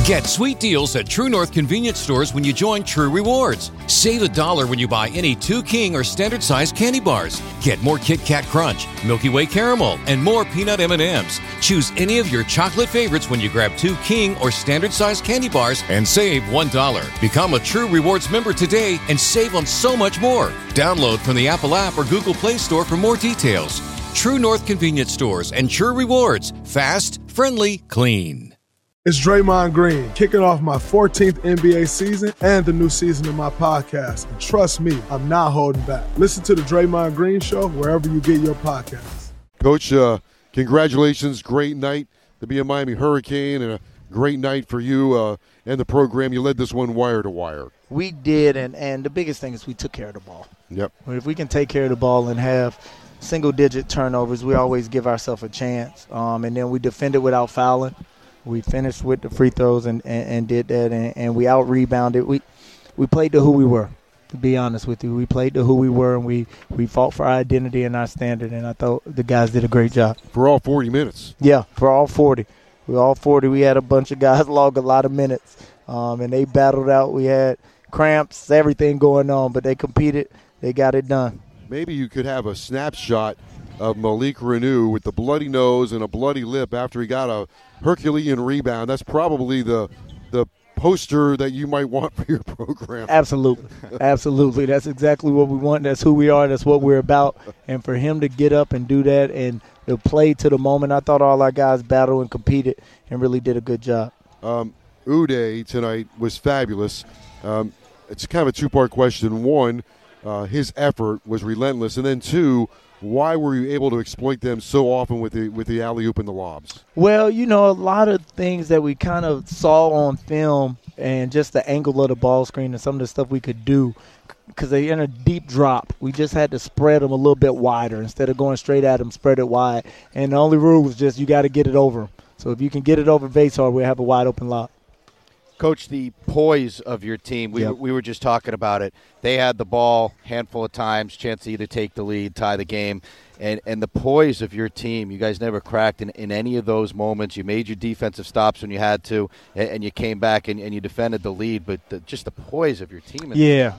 Get sweet deals at True North convenience stores when you join True Rewards. Save $1 when you buy any 2 King or standard size candy bars. Get more Kit Kat Crunch, Milky Way Caramel, and more peanut M&Ms. Choose any of your chocolate favorites when you grab 2 King or standard size candy bars and save $1. Become a True Rewards member today and save on so much more. Download from the Apple app or Google Play Store for more details. True North convenience stores and True Rewards. Fast, friendly, clean. It's Draymond Green, kicking off my 14th NBA season and the new season of my podcast. And trust me, I'm not holding back. Listen to the Draymond Green Show wherever you get your podcasts. Coach, congratulations. Great night to be a Miami Hurricane, and a great night for you and the program. You led this one wire to wire. We did, and the biggest thing is we took care of the ball. Yep. If we can take care of the ball and have single-digit turnovers, we always give ourselves a chance. And then we defended without fouling. We finished with the free throws and did that, and we out-rebounded. We played to who we were, to be honest with you. We played to who we were, and we fought for our identity and our standard, and I thought the guys did a great job. For all 40 minutes. Yeah, for all 40. We had a bunch of guys log a lot of minutes, and they battled out. We had cramps, everything going on, but they competed. They got it done. Maybe you could have a snapshot of Malik Reneau with the bloody nose and a bloody lip after he got a Herculean rebound. That's probably the poster that you might want for your program. Absolutely. That's exactly what we want. That's who we are. That's what we're about. And for him to get up and do that and to play to the moment, I thought all our guys battled and competed and really did a good job. Udeh tonight was fabulous. It's kind of a two-part question. One, his effort was relentless. And then two, why were you able to exploit them so often with the alley-oop and the lobs? Well, a lot of things that we kind of saw on film and just the angle of the ball screen and some of the stuff we could do, because they're in a deep drop. We just had to spread them a little bit wider. Instead of going straight at them, spread it wide. And the only rule was just you got to get it over them. So if you can get it over Vasar, we'll have a wide-open lob. Coach, the poise of your team, we were just talking about it. They had the ball handful of times, chance to either take the lead, tie the game. And the poise of your team, you guys never cracked in any of those moments. You made your defensive stops when you had to, and you came back and you defended the lead. But just the poise of your team.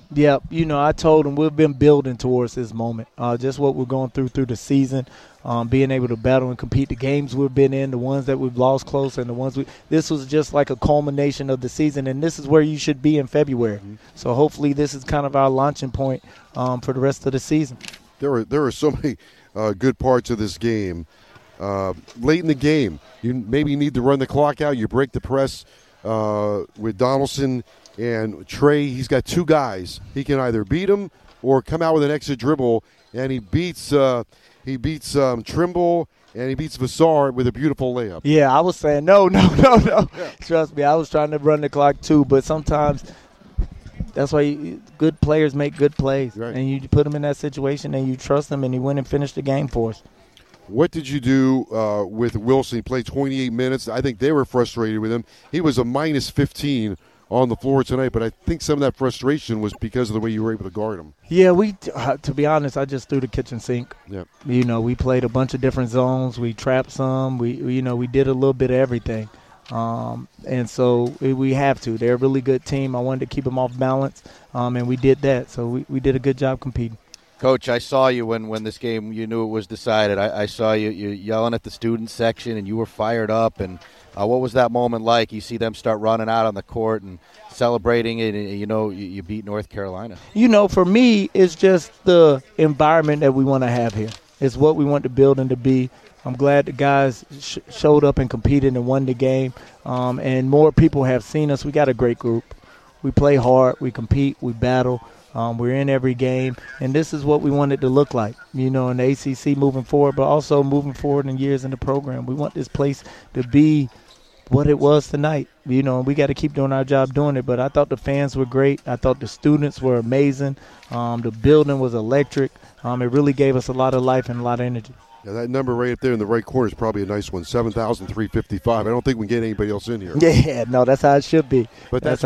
I told them we've been building towards this moment. Just what we're going through the season. Being able to battle and compete, the games we've been in, the ones that we've lost close, and the ones this was just like a culmination of the season, and this is where you should be in February. Mm-hmm. So hopefully this is kind of our launching point for the rest of the season. There are so many good parts of this game. Late in the game, you maybe need to run the clock out. You break the press with Donaldson and Trey. He's got two guys. He can either beat him or come out with an exit dribble, and he beats Trimble, and he beats Vasar with a beautiful layup. Yeah, I was saying no. Yeah. Trust me, I was trying to run the clock too, but sometimes that's why good players make good plays. Right. And you put them in that situation and you trust them, and he went and finished the game for us. What did you do with Wilson? He played 28 minutes. I think they were frustrated with him. He was a minus 15 on the floor tonight, but I think some of that frustration was because of the way you were able to guard him. Yeah, to be honest, I just threw the kitchen sink. Yeah. We played a bunch of different zones. We trapped some. We did a little bit of everything. And so we have to. They're a really good team. I wanted to keep them off balance, and we did that. So we did a good job competing. Coach, I saw you when this game, you knew it was decided. I saw you yelling at the student section, and you were fired up. And what was that moment like? You see them start running out on the court and celebrating it, and you beat North Carolina. For me, it's just the environment that we want to have here. It's what we want the building to be. I'm glad the guys showed up and competed and won the game, and more people have seen us. We got a great group. We play hard. We compete. We battle. We're in every game, and this is what we want it to look like, in the ACC moving forward, but also moving forward in years in the program. We want this place to be what it was tonight, and we got to keep doing our job doing it. But I thought the fans were great. I thought the students were amazing. The building was electric. It really gave us a lot of life and a lot of energy. Yeah, that number right up there in the right corner is probably a nice one, 7,355. I don't think we can get anybody else in here. Yeah, no, that's how it should be. But that's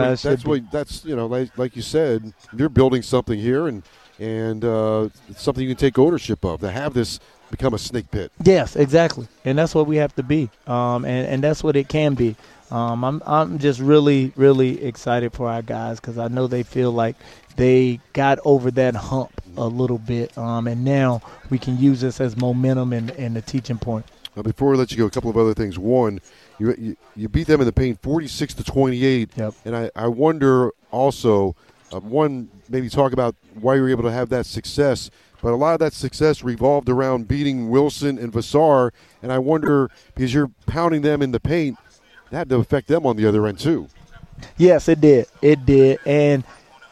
like you said, you're building something here, and it's something you can take ownership of. To have this become a snake pit. Yes, exactly, and that's what we have to be, and that's what it can be. I'm just really, really excited for our guys because I know they feel like they got over that hump a little bit, and now we can use this as momentum and a teaching point. Now, before we let you go, a couple of other things. One, you beat them in the paint 46-28, yep. And I wonder also, maybe talk about why you were able to have that success, but a lot of that success revolved around beating Wilson and Vassar, and I wonder, because you're pounding them in the paint, that had to affect them on the other end too. Yes, it did. It did, and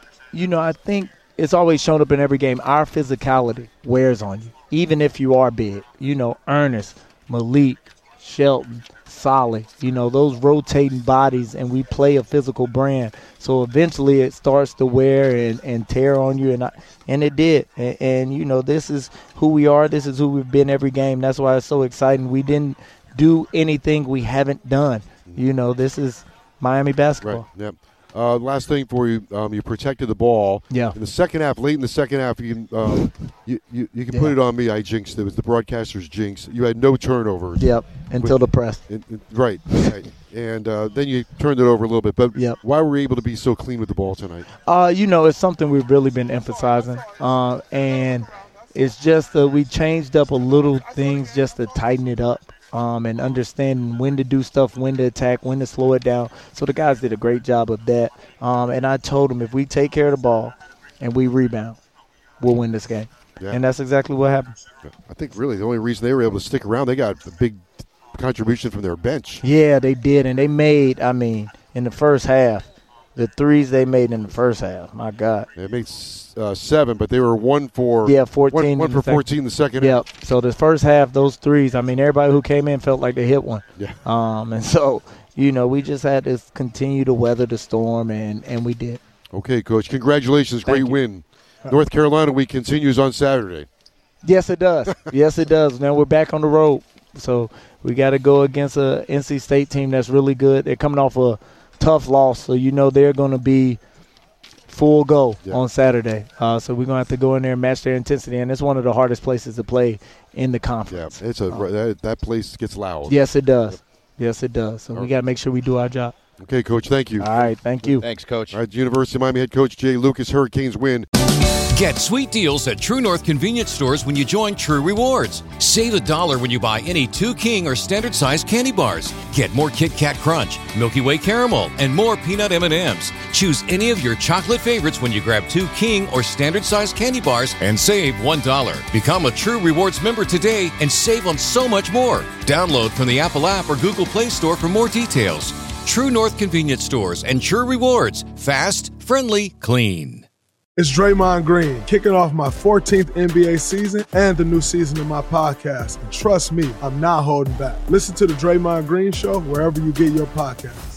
I think it's always shown up in every game. Our physicality wears on you, even if you are big. Ernest, Malik, Shelton, Solly, those rotating bodies, and we play a physical brand. So eventually it starts to wear and tear on you, and it did. And this is who we are. This is who we've been every game. That's why it's so exciting. We didn't do anything we haven't done. This is Miami basketball. Right, yep. Last thing for you, you protected the ball. Yeah. In the second half, late in the second half, you can put it on me. I jinxed it. It was the broadcaster's jinx. You had no turnovers. Yep. Until the press. Right. And then you turned it over a little bit. But why were we able to be so clean with the ball tonight? It's something we've really been emphasizing, and it's just that we changed up a little things just to tighten it up. And understanding when to do stuff, when to attack, when to slow it down. So the guys did a great job of that. And I told them if we take care of the ball and we rebound, we'll win this game. Yeah. And that's exactly what happened. I think really the only reason they were able to stick around, they got a big contribution from their bench. Yeah, they did. And they made, in the first half, the threes they made in the first half, my God. They made 7, but they were 1 for 14. One for 14 in the second half. Yep. So the first half, those threes, everybody who came in felt like they hit one. Yeah. And so, we just had to continue to weather the storm, and we did. Okay, Coach. Congratulations. Great win. North Carolina week continues on Saturday. Yes, it does. Yes, it does. Now we're back on the road. So we got to go against a NC State team that's really good. They're coming off a tough loss, so they're going to be full go on Saturday. So we're going to have to go in there and match their intensity, and it's one of the hardest places to play in the conference. Yeah, it's that place gets loud. Yes, it does. Yep. Yes, it does. So we got to make sure we do our job. Okay, Coach, thank you. All right, thank you. Thanks, Coach. All right, University of Miami head coach Jay Lucas, Hurricanes win. Get sweet deals at True North convenience stores when you join True Rewards. Save $1 when you buy any 2 King or standard size candy bars. Get more Kit Kat Crunch, Milky Way Caramel, and more peanut M&Ms. Choose any of your chocolate favorites when you grab 2 King or standard size candy bars and save $1. Become a True Rewards member today and save on so much more. Download from the Apple app or Google Play Store for more details. True North convenience stores and True Rewards. Fast, friendly, clean. It's Draymond Green, kicking off my 14th NBA season and the new season of my podcast. And trust me, I'm not holding back. Listen to The Draymond Green Show wherever you get your podcast.